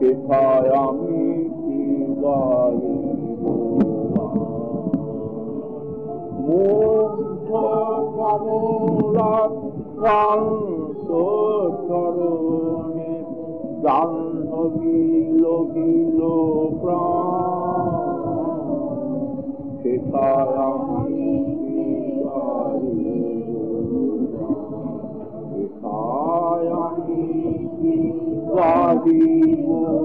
সেথায় আমি কি গাইব মুগ্ধ কমলার ক্লান্ত চরণে জাহ্নবী লোহিল প্রাণ সেথায় আমি কি গাইব সেথায় আমি কি গাইব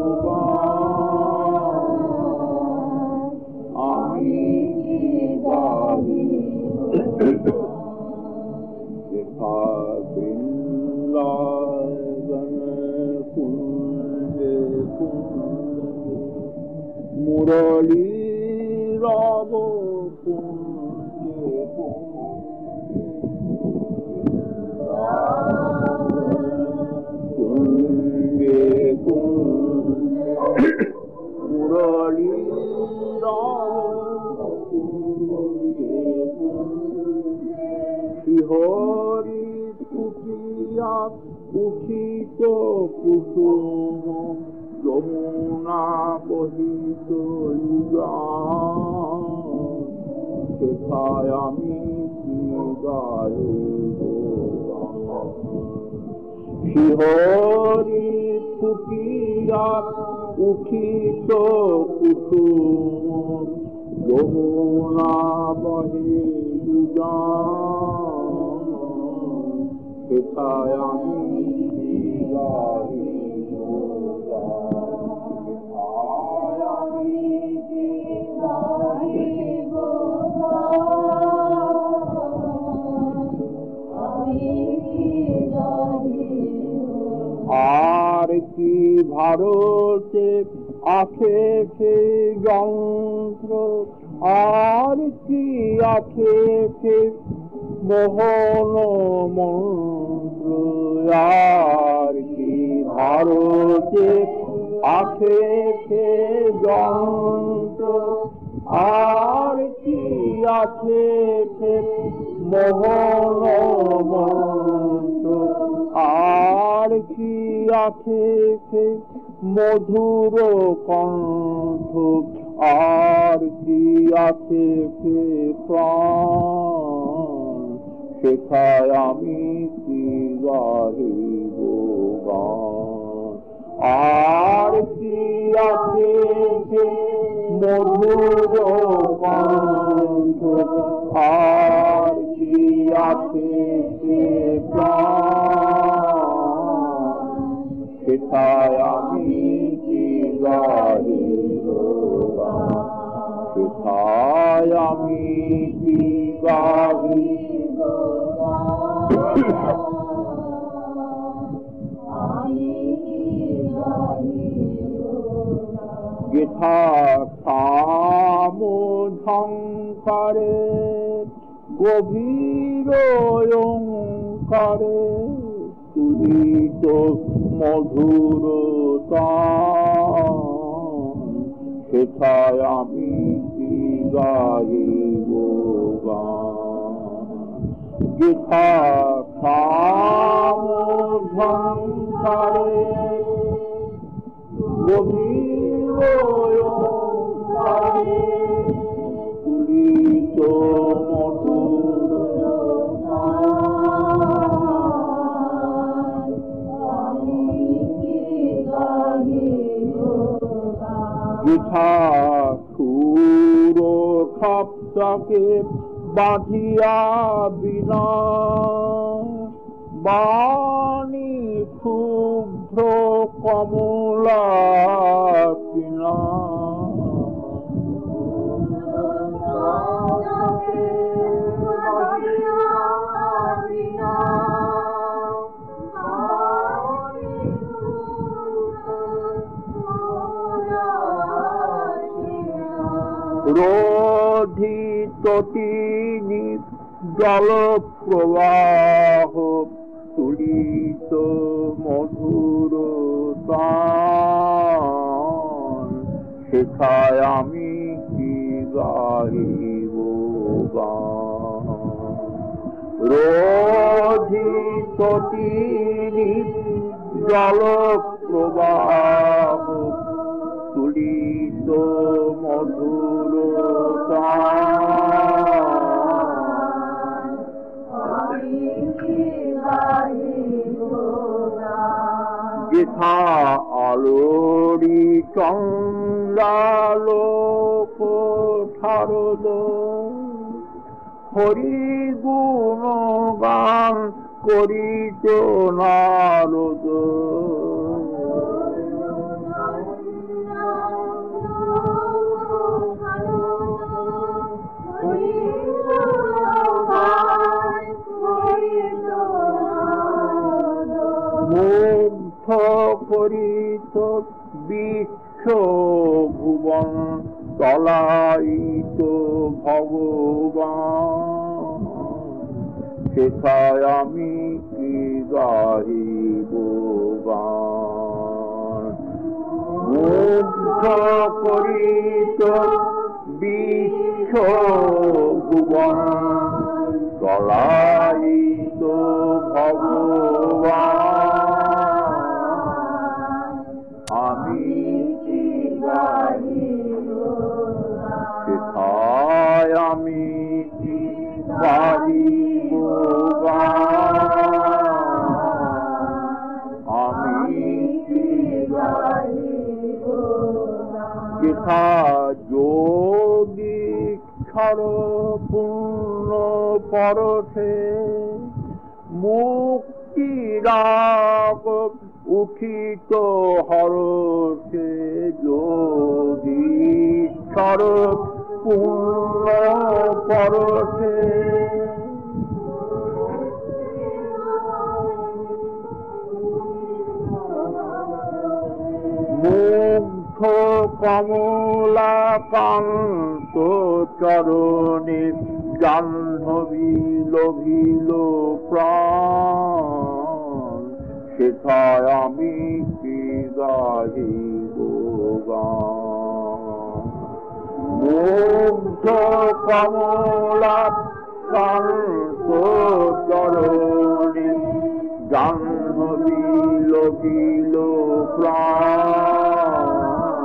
আমি কি গাইব সেথা বৃন্দাবন কুঞ্জে কুঞ্জে মুরলী রব কুঞ্জে কুঞ্জে কুঞ্জে মুরলী রব কুঞ্জে শিহরি কুটিয়া উঠিত কুসুম যমুনা বহিত সেথায় আমি কি গাইব শিহরি কুটিয়া উঠিত কুসুম যমুনা বহিত সেথায় আমি কি গাইব সেথায় আমি কি গাইব আর কি ভারতে আছে সে যন্ত্র আর কি আছে সে মোহন মন্ত্র আর কি ভারতে আছে সে যন্ত্র আর কি আছে সে মোহন মন্ত্র আর কি আছে সে মধুর কণ্ঠ আর কি আছে সে প্রাণ সেথায় আমি কি গাইব গান আর কি আছে সে মধুর কণ্ঠ আর কি আছে সে প্রাণ সেথায় আমি কি গাইব সেথায় আমি কি গাইব যথা কাম ঝঙ্কারে গভীর ওঙ্কারে তুলিত মধুর তান সেথায় আমি কি গাইব গান যথা কাম ঝঙ্কারে গভীর ওঙ্কারে তুলিত মধুর যথা সুর খাপটাকে বাঁধিয়া বিনা বাণী শুভ্র কমলা কিনা রোধিত তিনি জল প্রবাহ তুলিত মধুর তান সেথায় আমি কি গাইব গান রোধিত তিনি জল প্রবাহ ললিত মধুরতা যেথা আলোরি চন্দ্রালোক ঠারদ হরি গুণগান করিত নারদ মুগ্ধ করিত বিশ্ব ভুবন তলাইত ভগবান সেথায় আমি কি গাহিব গান মুগ্ধ করিত বিশ্ব ভুবন তলাইত ভগবান আমি কি গাহিব সেথায় আমি কি গাহিব আমি কি গাহিব সেথা যোগী ক্ষর পূর্ণ পরঠে মুক্তিরাগ উঠিত হরষে যোগীশ্বর পূর্ণ পরঠে মুগ্ধ কমলাকান্ত চরণে জাহ্নবী লোভিল প্রাণ সেথায় আমি কি গাহিব গান মুগ্ধ কমলাকান্ত চরণে জাহ্নবী লোভিল প্রাণ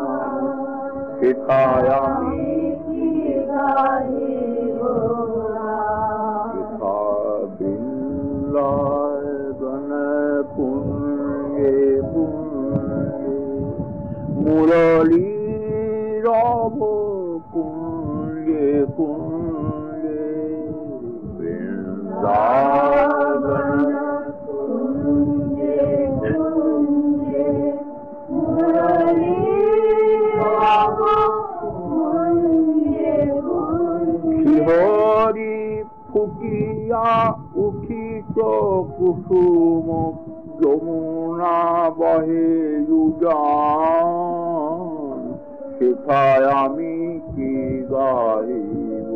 সেথায় আমি কি গাহিব সেথা বৃন্দাবন পুণ্যে পুণ্যে মুরলী রব পুণ্যে পুণ্যে বৃন্দাবন হরি ফুটিয়া উঠিত কুসুম যমুনা বহে উজান সেথায় আমি কি গাহিব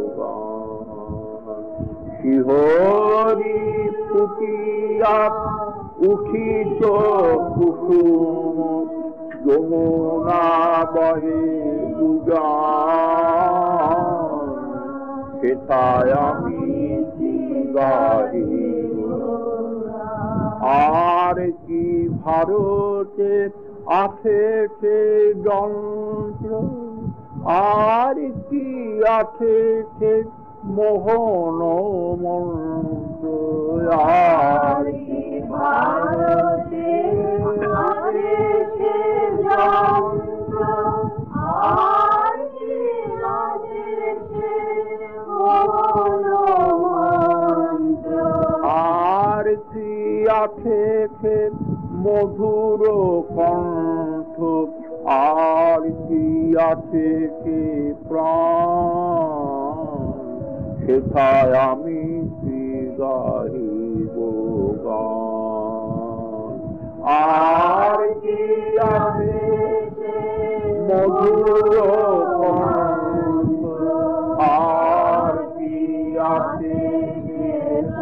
গান শিহরি ফুটিয়া উঠিত কুসুম যমুনা বহে উজান সেথায় আমি কি গাহিব আর কি ভারতে আছে সে যন্ত্র আর কি আছে সে মোহন মন্ত্র আর কি ভারতে আছে সে যন্ত্র আর কি আছে সে মোহন মন্ত্র আর কি আছে সে মধুর কণ্ঠ আর কি আছে সে প্রাণ সেথায় আমি কি গাহিব গান আর কি আছে সে মধুর কণ্ঠ আর কি আছে সে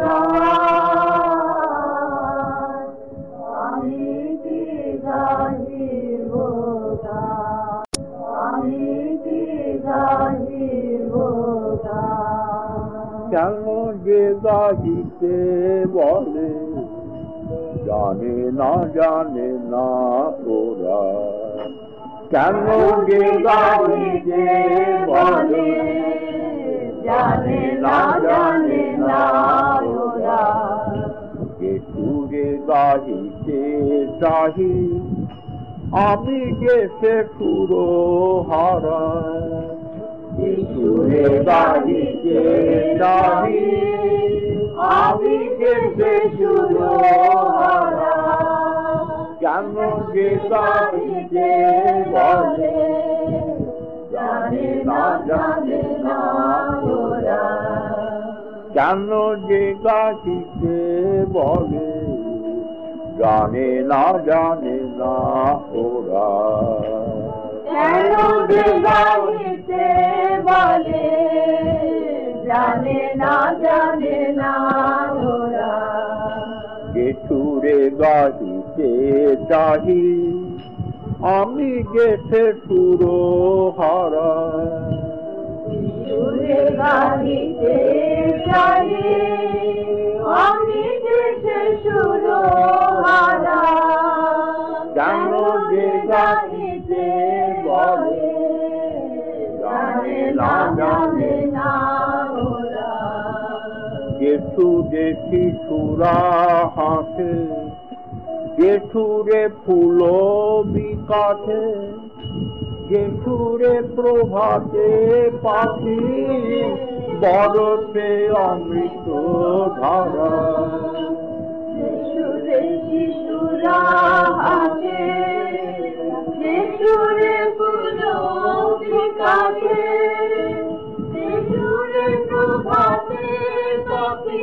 প্রাণ আমি কি গাহিব গান আমি কি গাহিব গান কেন যে গাহিতে বলে জানে না ওরা কেন যে গাহিতে বলে জানে না ওরা যে সুরে গাহিতে চাহি আমি যে সে সুর হারা সুরে গাহিতে চাহি আমি যে সুর হারা কেন যে গাহিতে বলে জানে না ওরা কেন যে গাহিতে বলে জানে না ওরা কেন যে গাহিতে বলে জানে না ওরা যে সুরে গাহিতে চাহি আমি গেছে সুর হারা সুরে গাহিতে চাহি আমি যে সুর হারা কেন যে গাহিতে বলে জানে না ওরা যে সুরে শিশুরা হাসে যে সুরে ফুল বিকাশে যে সুরে প্রভাতে পাখি বরফে অমৃত ধারা সুরে শিশুরা হাসে যে সুরে ফুল বিকাশে যে সুরে প্রভাতে পাখি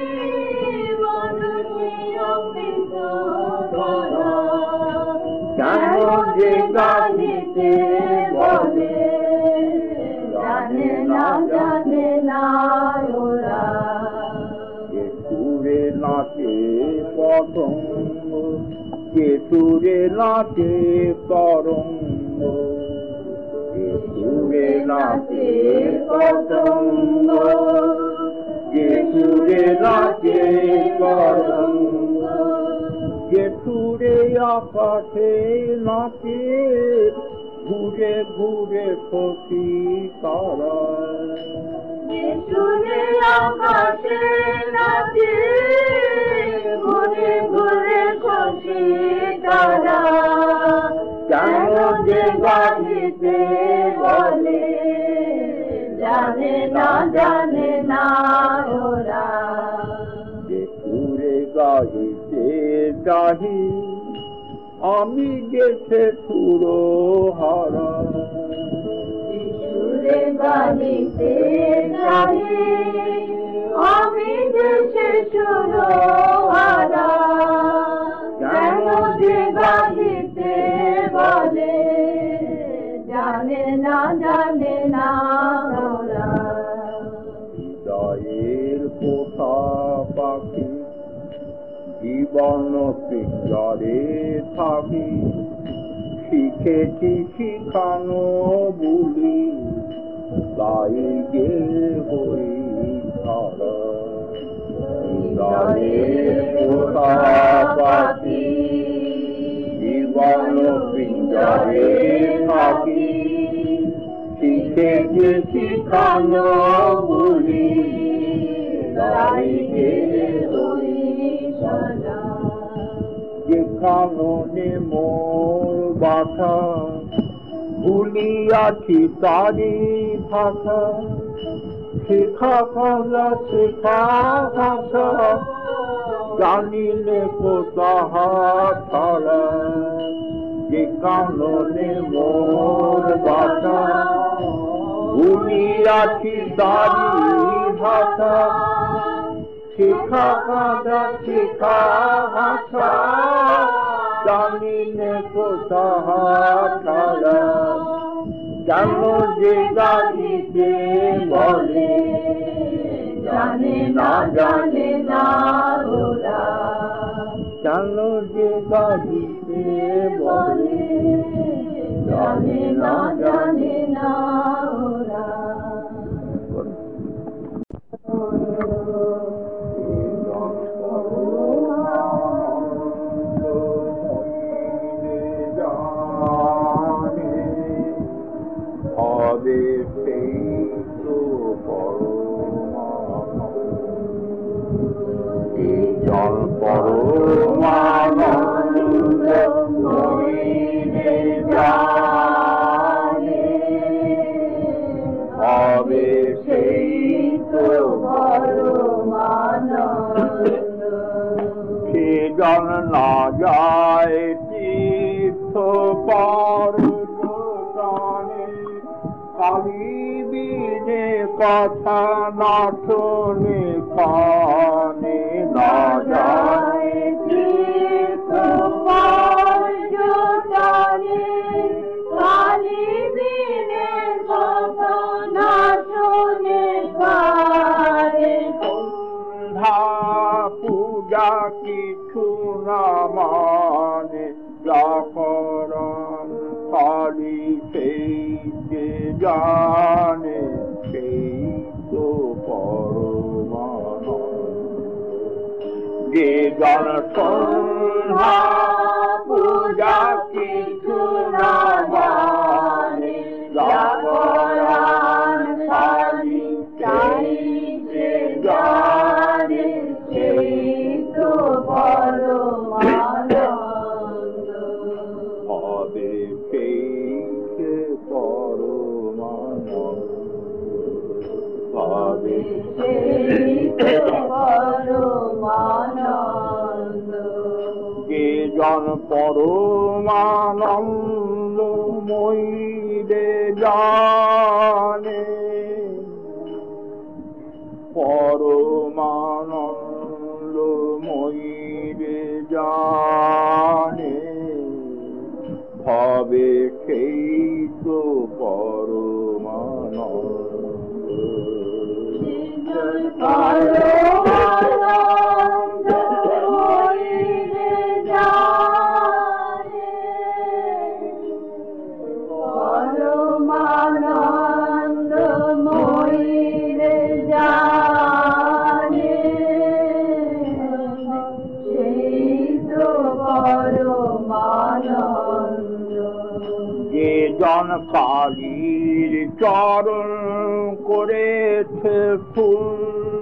বরফে অমৃত ধারা কেন যে গাহিতে বলে জানে না ওরা যে সুরে নাচে পতঙ্গ যে সুরে নাচে তরঙ্গ যে সুরে নাচে পতঙ্গ যে সুরে নাচে তরঙ্গ যে সুরে আকাশে নাচে ঘুরে ঘুরে খুশি তারা যে সুরে আকাশে নাচে ঘুরে ঘুরে খুশি তারা কেন যে গাহিতে বলে জানে না ওরা যে সুরে গাহিতে চাহি আমি গেছে সুর হারা সুরে গাহিতে চাহি আমি যে সুর হারা কেন যে গাহিতে বলে জানে না ওরা হৃদয়ের পোষা পাখি জীবন পিঞ্জরে থাকি শিখেছি শিখানো বলি তাই গে হই সারা হৃদয়ের পোষা পাখি জীবন পিঞ্জরে থাকি শিখেছি শিখানো বলি তাই গে হই যে কাননে মোর বাসা ভুলিয়াছি তারি ভাষা শেখা ভাষা জানিলে কোথা ছাড়া যে কাননে মোর বাসা ভুলিয়াছি তারি ভাষা শিখা ভাষা জানিলে কোথা ছাড়া কেন যে গাহিতে বলে জানে না ওরা কেন যে গাহিতে বলে জানে না ওরা হবে সেই তো পরমানন্দ। জন পরমানন্দ মইরে জানে, হবে সেই তো পরমানন্দ। সে জন না যায় তীর্থ পর কালী বিনে কথা না শোনে কানে না যায় তীর্থ পর জানে, কালী বিনে কথা না শোনে কানে। সন্ধ্যা পূজা কিছু না মানে, জাগরণ কালী সেই যে জানে সেই তো পরমানন্দ। যে জন সন্ধ্যা পূজা কিছু না মানে, জাগরণ কালী সেই যে জানে সেই তো পরমানন্দ। হবে সেই যে পরমানন্দ, হবে সেই তো পরমানন্দ। যে জন পরমানন্দ মইরে জানে, পরমানন্দ মইরে জানে, হবে সেই তো পরমানন্দ। পরমানন্দ মইরে জানে, পরমানন্দ মইরে জানে, সেই তো পরমানন্দ। যে জন কালীর চরণ করেছে ফুল,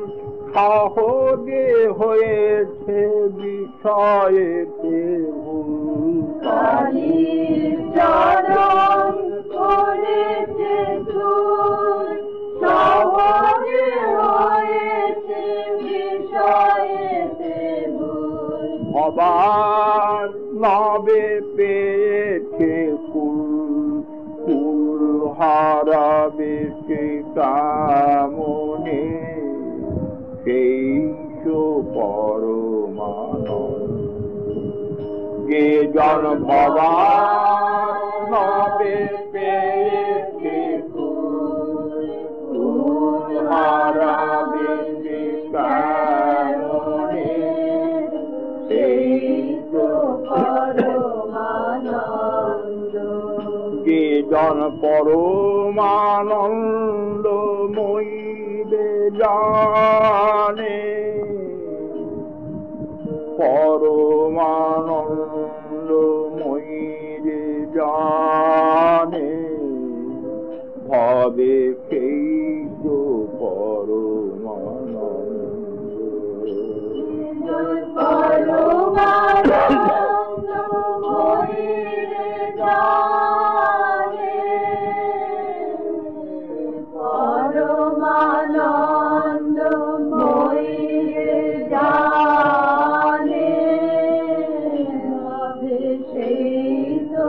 সহজে হয়েছে বিষয়েতে ভুল। কালীর চরণ করেছে ফুল, সহজে হয়েছে বিষয়েতে ভুল। অবার নবে পেয়েছে কুল, কুল হারাবে সে কামনে, সেই তো পরমানন্দ। যে জন ভবার নবে পেয়েছে কুল, কুল হারাবে সে কামনে, সেই তো পরমানন্দ। যে জন পরমানন্দ মইরে জানে, পরমানন্দ মইরে জানে, হবে সেই তো পরমানন্দ। পরমানন্দ মইরে জানে, পরমানন্দ মইরে জানে, হবে সেই তো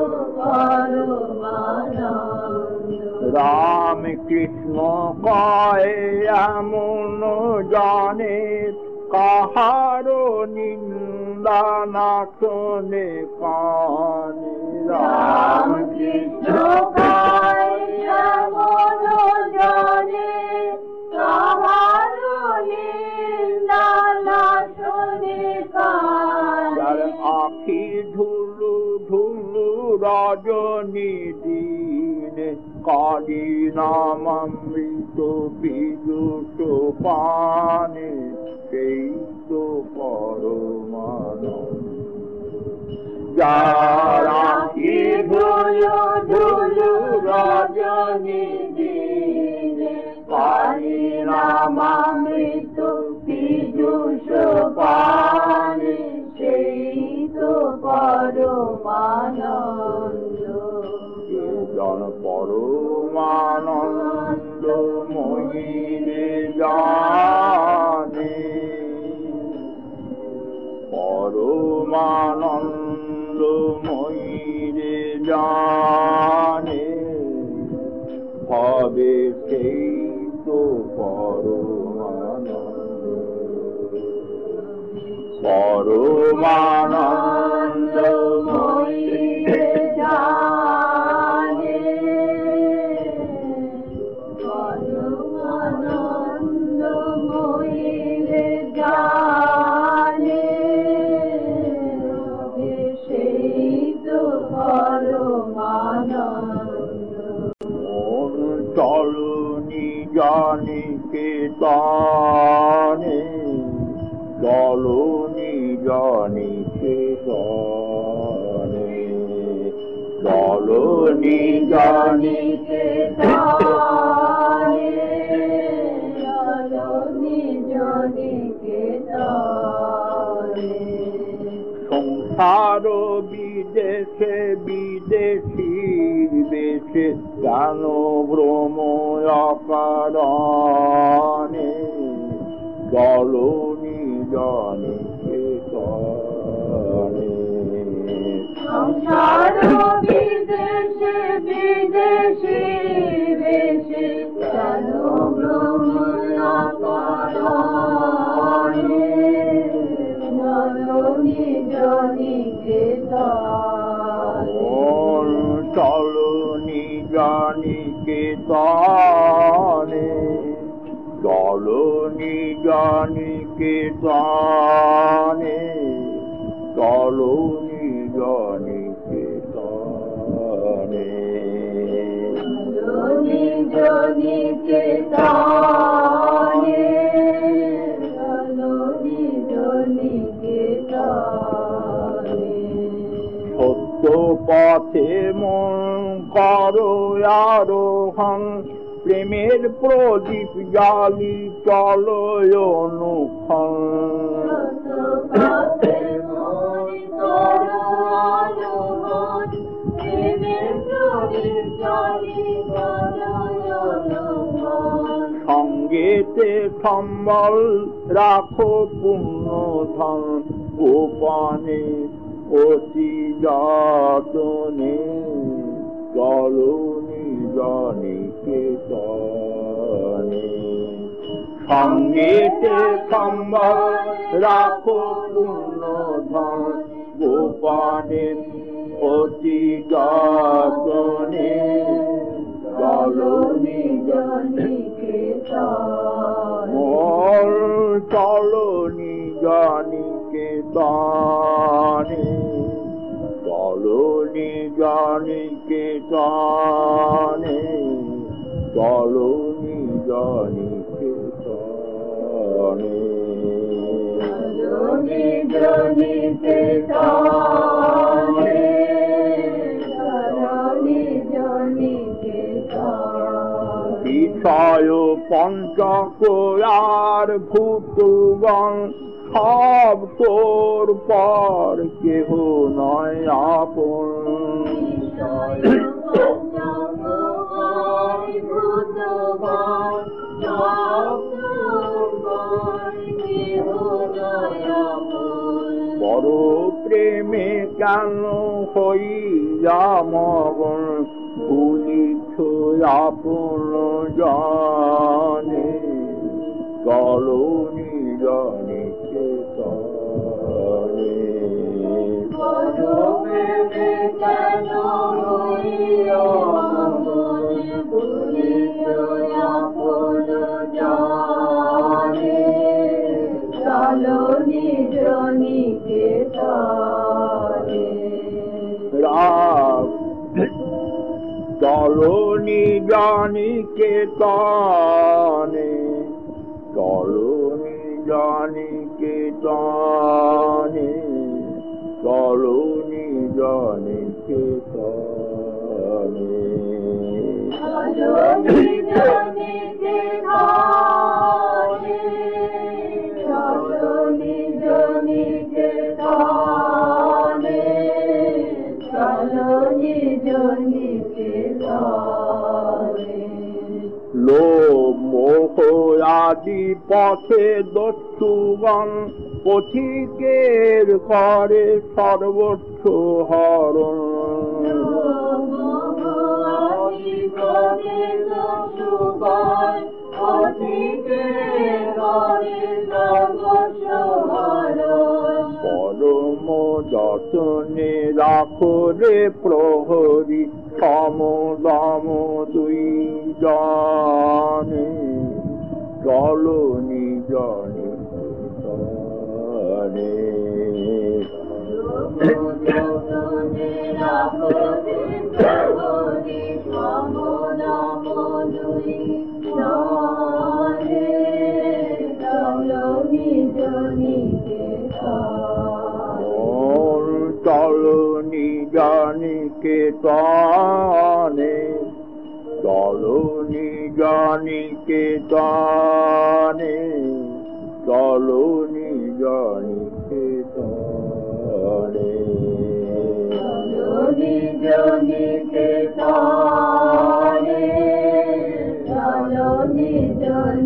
পরমানন্দ। রাম কৃষ্ণ কয় এমন জানে, কাহারো নিন্দা না শোনে কানে। রাম কৃষ্ণ কয় এমন জানে, কাহারো নিন্দা না শোনে কানে। যার আখি ধুলু ধুলু রজনী দিনে, কালী নামামৃত পীযুষ পানে, সেই তো পরমানন্দ। যার আখি ধুলু ধুলু রজনী রজনী দিনে কালী নামামৃত পীযূষ পানে সেই তো পরমানন্দ জন পরমানন্দ মহিরে জানে পরমানন্দ মহিরে জানে হবে সেই তো পরমানন্দ মহিরে জানে পরমানন্দ মহিরে জানে সেই তো পরমানন্দ মন চলনি জানি কেতনে চলনি জানি কেতনে চলনি জানি কেতনে চলনি জানি কেতনে সংসার বিদেশে বিদেশি দেশে জান ভ্রম অকারণে চলনি জানি কেতনে সংসার বিদেশে বিদেশি দেশে চলো ব্রহ্মণে চলনি জানি কেতনে চলনি জানি কেতনে চলনি জানি কেতনে চলনি জানি কেতনে চলনি জানি কেতনে চলনি জানি কেতনে সত্য পথে মন করো আরোহণ প্রেমের প্রদীপ জালি চলো অনুক্ষণ সঙ্গেতে সম্বল রাখো পুণ্য ধন গোপনে অতি যতনে চলনি জানি কেতনে সঙ্গেতে সম্বল রাখো পুণ্য ধন গোপনে অতি যতনে চলনি জানি কেতনে মোর চলনি জানি কেতনে চলনি জানি কেতনে চলনি জানি কেতনে চলনি জানি কেতনে চলনি জানি কেতনে বিষয় পঞ্চকয়ার ভূতগণ সব তোর পর কেহ নয় আপন বড় প্রেমে কেন হইয়া মগন ভুলিছ আপন জানে চলনি জানি কেতনে চলনি জানি কেতনে রাগ চলনি জানি কেতনে চলনি জানি কেতনে চলনি জানি কেতনে चलो निज निके धारे चलो निज निके धारे चलो निज निके धारे লোভ মোহ আদি পথে দস্যুগণ পথিকের করে সর্বস্ব হরণ পরম যতনে রাখো রে প্রহরী সমদম দুই জনে চলো নিজ নিকটনে চলো নিজ নিকেতনে চলো নিজ নিকেতনে চলো নিজ নিকেতনে নিজ নিকেতনে চলো নিজ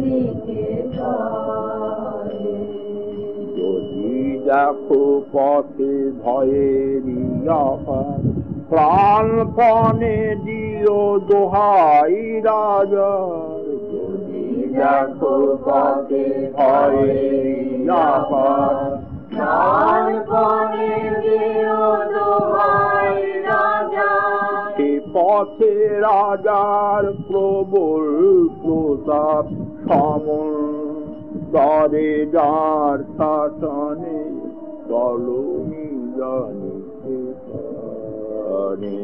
নিকেতনে যদি দেখো পথে ভয়েরই আকার প্রাণপণে দিও দোহাই রাজার যদি দেখো পথে ভয়েরই আকার প্রাণপণে দিও দোহাই রাজার সে পথে রাজার প্রবল প্রতাপ সমন দরে যার শাসনে চলো নিজ নিকেতনে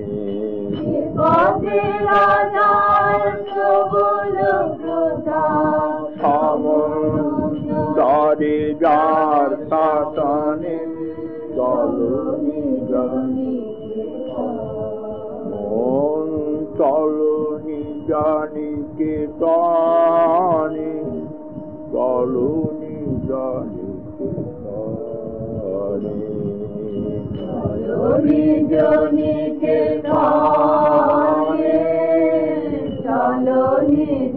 পথে রাজার প্রবল প্রতাপ সমন দরে যার শাসনে চলো নিজ মন চলো নিজ নিকেতনে চলো নিজ নিকেতনে নিজ নিকেতনে চলো নিজ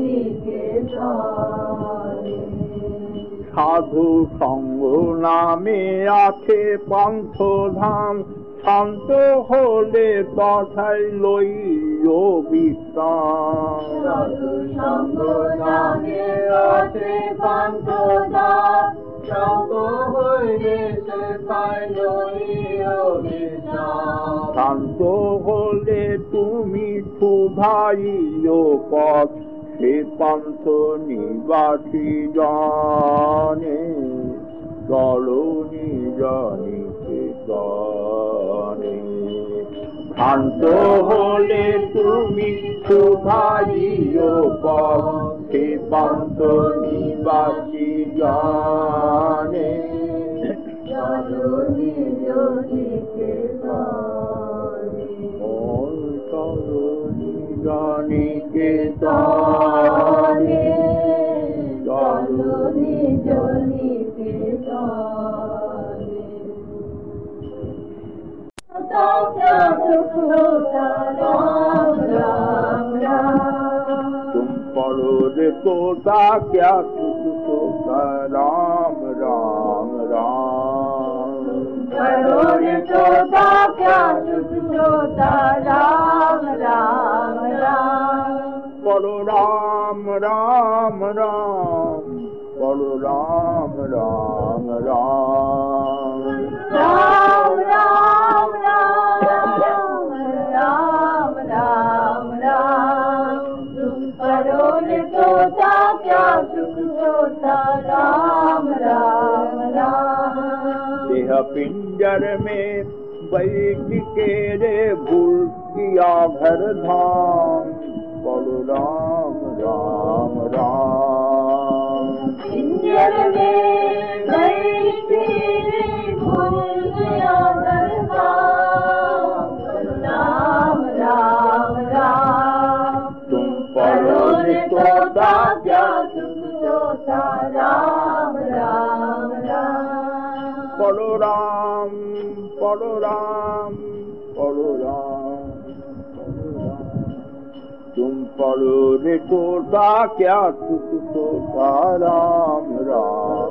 নিকেতনে সাধু সঙ্গ নামে আছে পান্থধাম শান্ত হলে তথায় লইও বিশ্রাম সাধু সঙ্গ নামে আছে পান্থধাম শান্ত হইলে সেথায় লইও বিশ্রাম শান্ত হলে তুমি শুধাইও পথ সে পান্থ নিবাসী জনে চলো নিজ নিকেতনে শান্ত হলে তুমি শুধাইও পথ সে পান্থ নিবাসী জনে চলো নিজ নিকেতনে চলো নিজ নিকেতনে চলো নিজ নিকেতনে राम राम राम तुम पढ़ो रे तोता क्या सुख सोता राम राम राम पढ़ो रे तोता क्या सुख सोता राम राम राम पढ़ो राम राम राम पढ़ो राम राम राम राम राम राम राम राम राम तुम पढ़ो रे तोता क्या सुख सोता राम राम राम देह पिंजर में बैठ के रे भूल किया घर धाम पढ़ो राम राम राम पिंजर में बैठ के भूल गया घर धाम राम राम राम होता क्या सुख होता राम राम राम। पढ़ो राम पढ़ो राम पढ़ो राम पढ़ो राम। तुम पढ़ो रे तोता क्या सुख होता राम राम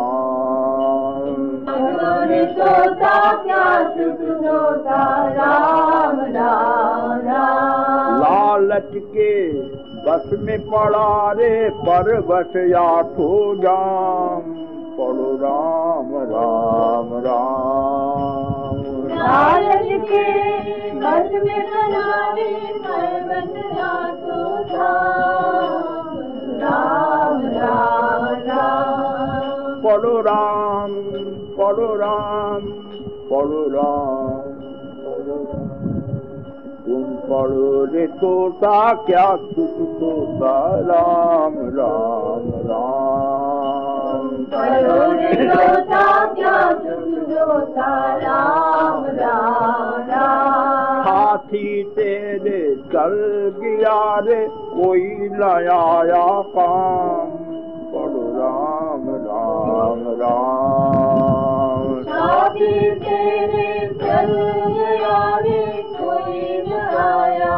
राम। पढ़ो रे तोता क्या सुख होता राम राम राम। लालच के बस में पड़ा रे परवश आठो जाम। पढ़ो राम राम राम। लालच के बस में पड़ा रे परवश आठो जाम। राम राम राम। पढ़ो राम पढ़ो राम पढ़ो राम पढ़ो राम। तुम पढ़ो रे तोता क्या सुख होता राम राम राम। पढ़ो रे तोता क्या सुख होता राम राम राम। हाथी तेरे चल गया रे कोई लाया काम। पढ़ो राम राम राम। साथी तेरे चल गया रे कोई लाया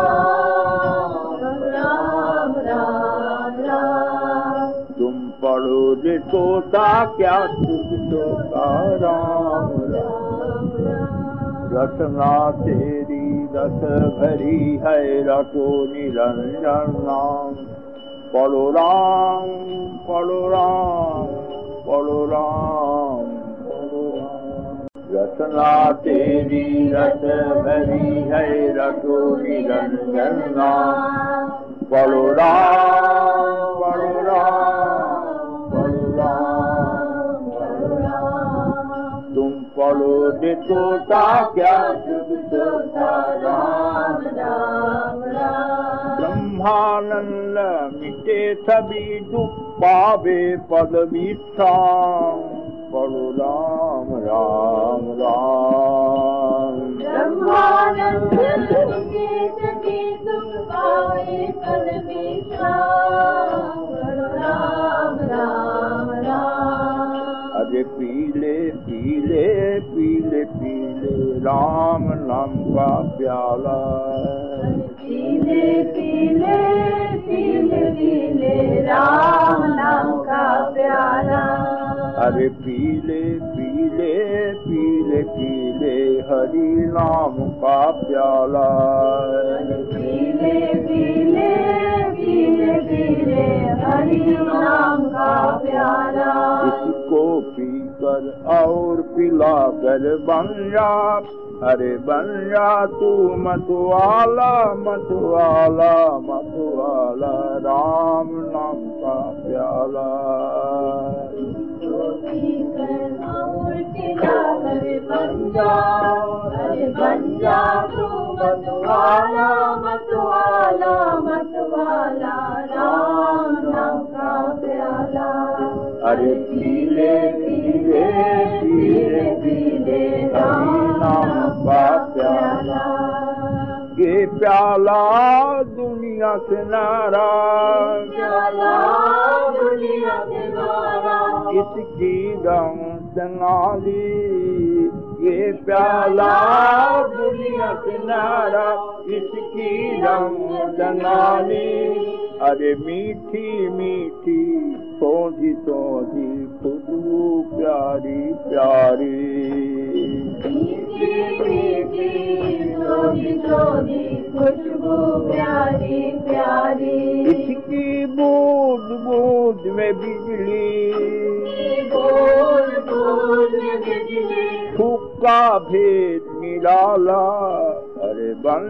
काम। राम राम राम। तुम पढ़ो रे तोता क्या सुख होता राम राम। रचना तेरी रस भरी है रटो निरंजन नाम। पढ़ो राम पढ़ो राम पढ़ो राम पढ़ो राम। रचना तेरी रस भरी है रटो निरंजन नाम। पढ़ो राम पढ़ो राम पढ़ो राम पढ़ो राम। तुम पढ़ो रे तोता क्या सुख होता राम राम राम। ब्रह्मानंद मिटे सभी दुख पावे पद विश्राम। पढ़ो राम राम राम। ब्रह्मानंद के सभी दुख पावे पद विश्राम। पढ़ो राम राम राम। अरे पीले पीले पीले पीले राम नाम का प्याला। पीले पीले पीले पीले राम नाम का प्याला। अरे पीले पीले पीले पीले हरि नाम का प्याला। पीले पीले पीले पीले हरि नाम का प्याला। इसको पीकर और पिला कर बन जा। अरे बन जा तू मतवाला मतवाला मतवाला राम नाम का प्याला। अरे बन जा तू मतवाला मतवाला मतवाला राम नाम का प्याला। अरे पीले पीले पीले पीले राम नाम का प्याला। ये प्याला दुनिया से नारा प्याला दुनिया से नारा। इसकी रंग नाली। ये प्याला दुनिया से नारा इसकी रंग नाली। अरे मीठी मीठी सोधी सोधी खुशबू प्यारी प्यारी। मीठी मीठी सोधी सोधी खुशबू प्यारी प्यारी। इसकी बूंद बूंद में बिजली बूंद बूंद में बिजली। फूका भेद निराला। अरे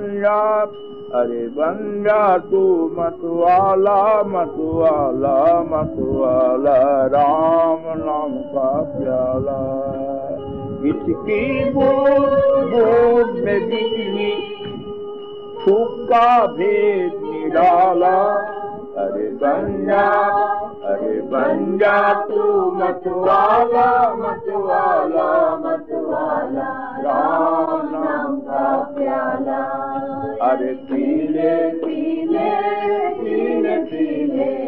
बन जा तू मतवाला मतवाला मतवाला राम नाम का प्याला। इसकी बूंद बूंद में बिजली फूका भेद निराला। अरे बन जा तू मतवाला मतवाला मतवाला राम नाम का प्याला। अरे पीले पीले पीले पीले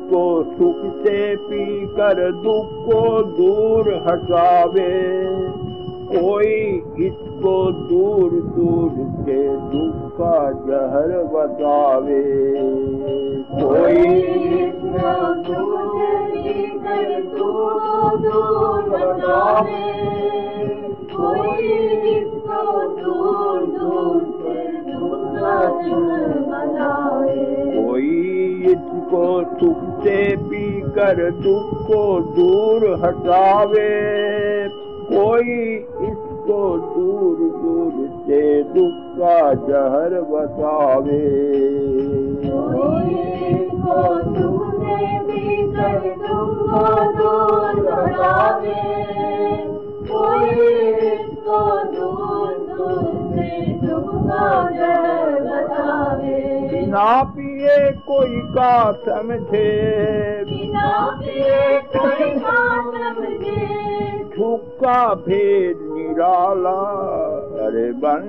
इसको सुख से पीकर दुख को दूर हटावे, कोई इसको दूर दूर से दुख का जहर बतावे। कोई इसको दूर पीकर दुख को दूर हटावे, कोई इसको दूर दूर से दुख का जहर बतावे। कोई इसको सुख से पीकर दुख को दूर हटावे, कोई इसको दूर दूर से दुख का जहर बतावे। कोई इसको सुख से पीकर दुख को दूर हटावे, कोई इसको दूर दूर से दुख का जहर बतावे। बिना पिए कोई का समझे, बिना पिए कोई का समझे, सुख का भेद निराला। अरे बन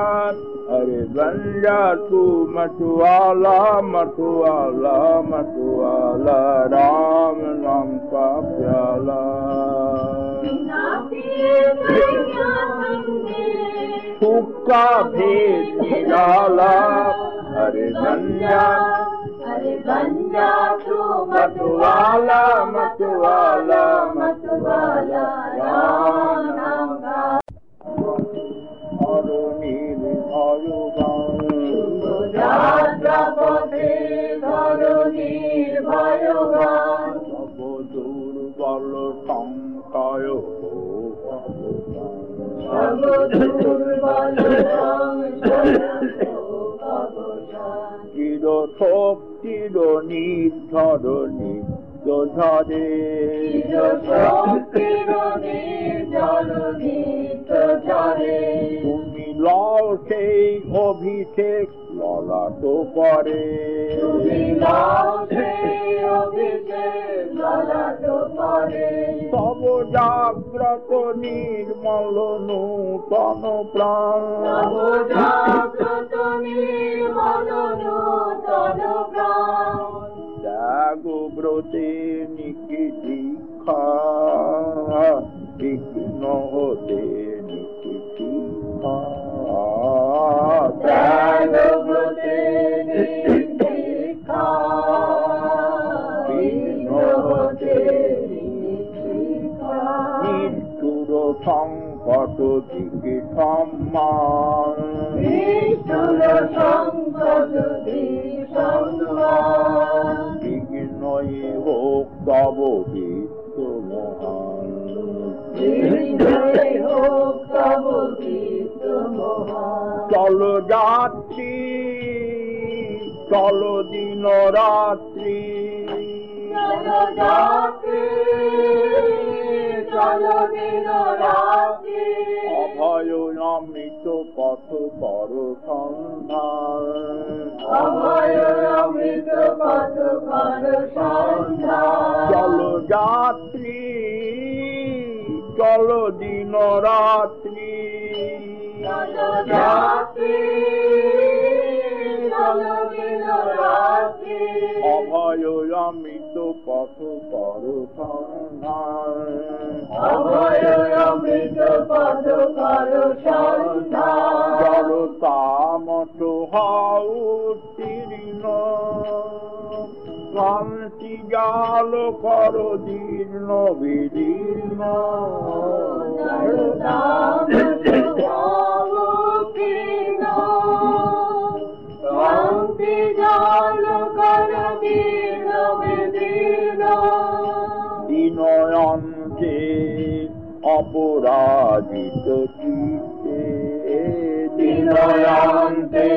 जा तू मतवाला, मतवाला मतवाला, राम नाम का प्याला। बिना पिए कोई का समझे, सुख का भेद निराला। अरे बन जा तू मतवाला, मतवाला मतवाला, राम नाम का। যাত্রা পথে ধরণীর ভয়গান, দুর্বল সংশয় সব দুর্বল চির শক্তির নির্ধরণী ঝরে, তুমি লও সেই অভিষেক ললাট করে, তব জাগ্রত নির্মল নূতন প্রাণ, ত্যাগ ব্রতে নিকি দীক্ষা, বিঘ্ন হতে নিকি দীক্ষা। ত্যাগ ব্রতে দীক্ষা, বিঘ্ন হতে দীক্ষা। নিষ্ঠুর সংকট দিকে সম্মান, নিষ্ঠুর সংকট দিকে সম্মান। বিঘ্নই হোক তব বিত্ত মহান, বিঘ্নই হোক তব বিত্ত মহান। চল যাত্রী চল দিন রাত্রি, চলো যাত্রী চলো দিন রাত্রি, অভয় অমৃত পথ কর সন্ধান, অভয় অমৃত পথ কর সন্ধান। চল যাত্রী চল দিন রাত্রি, চলো যাত্রী চলো দিন রাত্রি, অভয় অমৃত পথ কর সন্ধান, অভয় অমৃত পথ কর সন্ধান। জল তামস হও উত্তীর্ণ, ক্লান্তি জাল কর দীর্ণ বিদীর্ণ, বিনয়ন্তে অপরাজিত চিত্তে, বিনয়ন্তে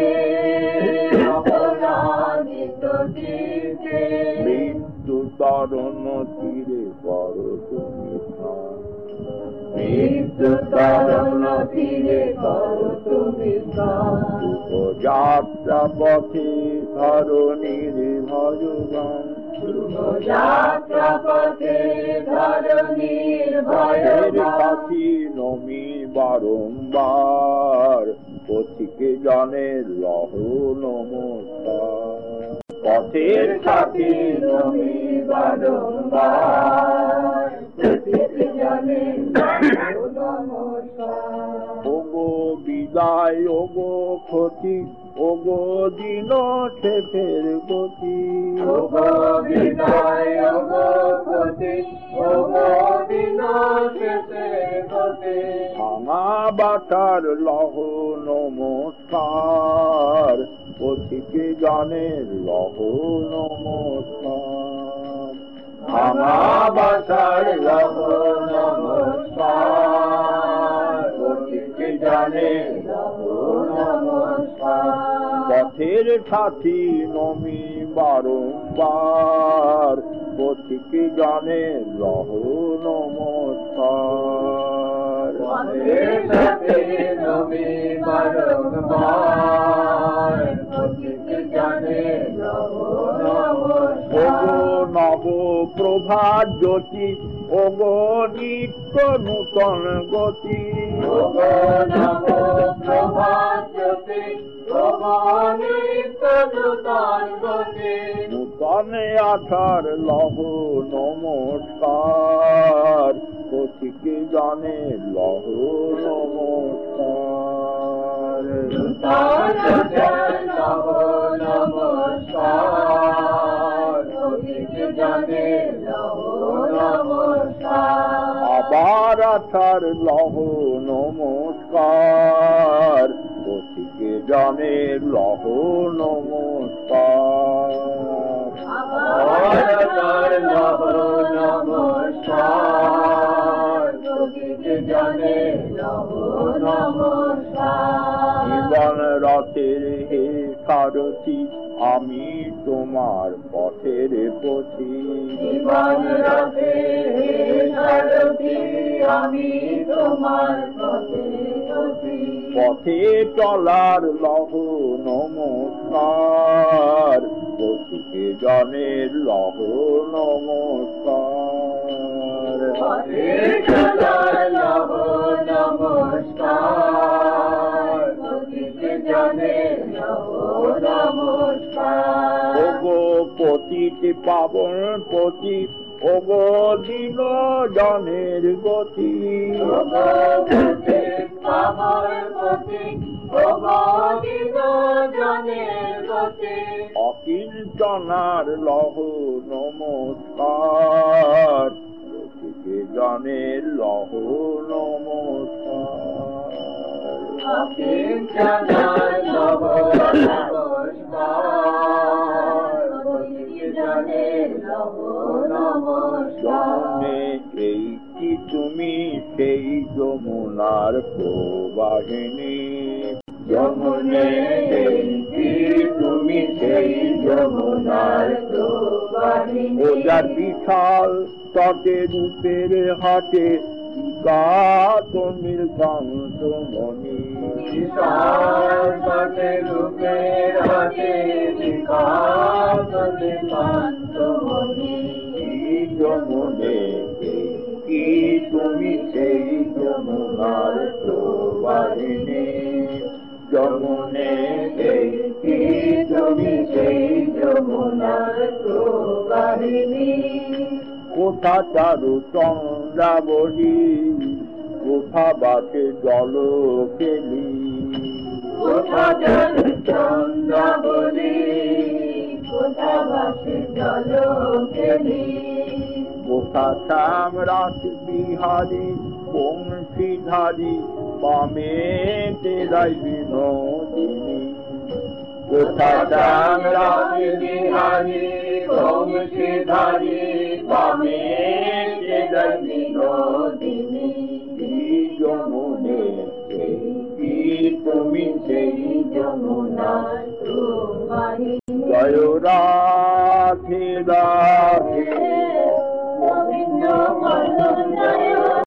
অপরাজিত চিত্তে, মৃত্যু তরণ তীরে কর তুমি স্নান, মৃত্যু তরণ তীরে কর তুমি স্নান। যাত্রা পথে ধরণীর ভজগান, যাত্রা পথে ধরণীর ভয়গান, পাখি নমি বারম্বার পথিকে জনের লহ নমস্কার। পথের সাথী তুমি বারংবার প্রতিটি জনে নমস্কার। ওগো বিদায় ওগো ক্ষতি ওগো দিন শেষের গতি ওগো বিদায় ওগো ক্ষতি ওগো দিন শেষের গতি ভাঙা বাটার লহ নমস্কার পথিকে জানের লহ নমস্কার ভাঙা বাটার লহ নমস্কার পথিকে জানের লহ নমস্কার পথের সাথী নমি বারংবার পথিকে জানের লহ নমস্কার পথের সাথী নমি বারংবার পথিকে জানের লহ নমস্কার ওগো নব প্রভাত জ্যোতি ওগো নিত্য নূতন গতি ওগো নব প্রভাত জ্যোতি ওগো নিত্য নূতন গতি নূতন আঠার লহ নমস্কার পথিকে জানে লহ নমস্কার নূতন লহ নমস্কার পথিকে জানের লহ নমস্কার আবার আঠার লহ নমস্কার পথিকে জানে লহ নমস্কার আবার লহ নমস্কার পথিকে জানের লহ নমস্কার জীবন রথের হে সারথি আমি তোমার পথের পথি জীবন রথে হে সারথি আমি তোমার পথে পথি পথে চলার লহ নমস্কার পথিকে জানের লহ নমস্কার পথে চলার লহ নমস্কার পথিকে জানের লহ নমস্কার ওগো পতিতে পাবন পতি ওগো দিন জনের গতি ওগো পথে পাবন পথি ওগো দিন জনের গতি অকিঞ্চনার লহ নমস্কার পথিকে জানের লহ নমস্কার অকিঞ্চনার লহ নমস্কার পথিকে জানের লহ নমস্কার যমুনে এই কি তুমি সেই যমুনার প্রবাহিনী যমুনে এই কি তুমি সেই যমুনার প্রবাহিনী ওজার বিশাল তটে রূপের হাটে বিকাত নীলকান্ত মণি বিশাল তটে রূপের হাতে বিকাত নীলকান্ত মণি এই যমুনে এই কি তুমি সেই যমুনার প্রবাহিনী যমুনে এই কি তুমি সেই যমুনার প্রবাহিনী কোথা চারু চন্দ্রাবলী কোথা বাসে জল ফেলি কোথা জানি চন্দ্রাবলী কোথা বাসে জল ফেলি কোথা শ্যাম রাস বিহারী বংশীধারী বামে তেরাই বিনোদিনী কোথা শ্যাম রাস বিহারী বংশীধারী বামে তেরাই বিনোদিনী যমুনে কি তুমি সেই যমুনার প্রবাহিনী জয় রাধে রাধে